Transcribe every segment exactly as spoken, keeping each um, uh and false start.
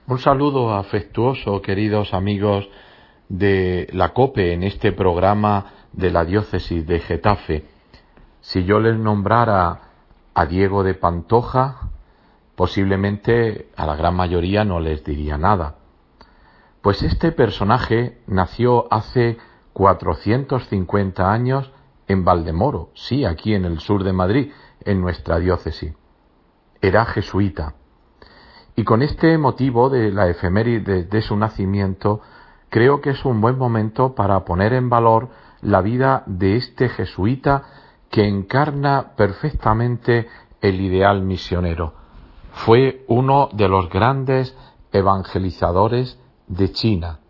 Un saludo afectuoso, queridos amigos de la COPE, en este programa de la diócesis de Getafe. Si yo les nombrara a Diego de Pantoja, posiblemente a la gran mayoría no les diría nada. Pues este personaje nació hace cuatrocientos cincuenta años en Valdemoro, sí, aquí en el sur de Madrid, en nuestra diócesis. Era jesuita. Y con este motivo de la efeméride de su nacimiento, creo que es un buen momento para poner en valor la vida de este jesuita que encarna perfectamente el ideal misionero. Fue uno de los grandes evangelizadores de China.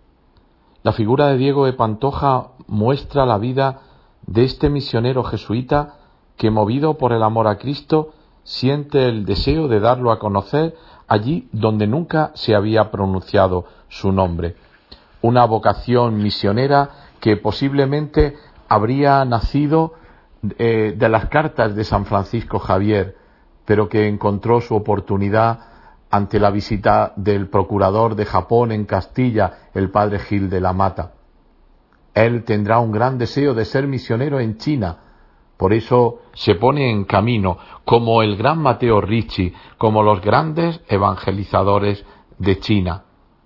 La figura de Diego de Pantoja muestra la vida de este misionero jesuita que, movido por el amor a Cristo, siente el deseo de darlo a conocer allí donde nunca se había pronunciado su nombre. Una vocación misionera que posiblemente habría nacido eh, de las cartas de San Francisco Javier, pero que encontró su oportunidad ante la visita del procurador de Japón en Castilla, el padre Gil de la Mata. Él tendrá un gran deseo de ser misionero en China. Por eso se pone en camino, como el gran Matteo Ricci, como los grandes evangelizadores de China.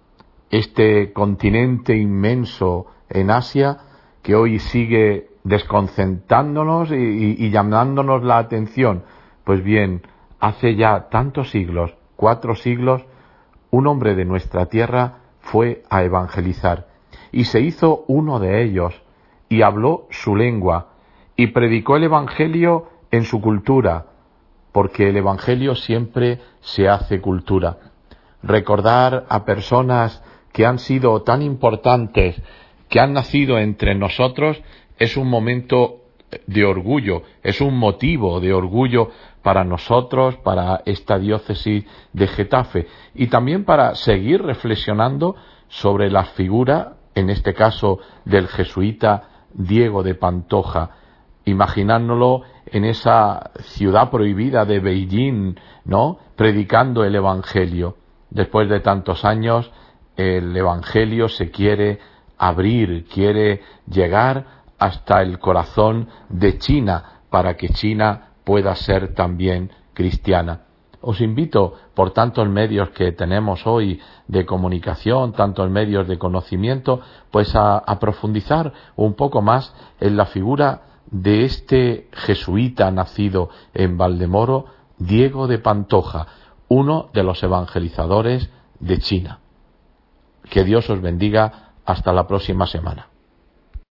Este continente inmenso en Asia, que hoy sigue desconcentrándonos y, y, y llamándonos la atención. Pues bien, hace ya tantos siglos, cuatro siglos, un hombre de nuestra tierra fue a evangelizar, y se hizo uno de ellos, y habló su lengua, y predicó el Evangelio en su cultura, porque el Evangelio siempre se hace cultura. Recordar a personas que han sido tan importantes, que han nacido entre nosotros, es un momento de orgullo, es un motivo de orgullo para nosotros, para esta diócesis de Getafe, y también para seguir reflexionando sobre la figura, en este caso del jesuita Diego de Pantoja, imaginándolo en esa ciudad prohibida de Beijing, ¿no?, predicando el Evangelio. Después de tantos años, el Evangelio se quiere abrir, quiere llegar hasta el corazón de China, para que China pueda ser también cristiana. Os invito, por tantos medios que tenemos hoy de comunicación, tantos medios de conocimiento, pues a, a profundizar un poco más en la figura de este jesuita nacido en Valdemoro, Diego de Pantoja, uno de los evangelizadores de China. Que Dios os bendiga. Hasta la próxima semana.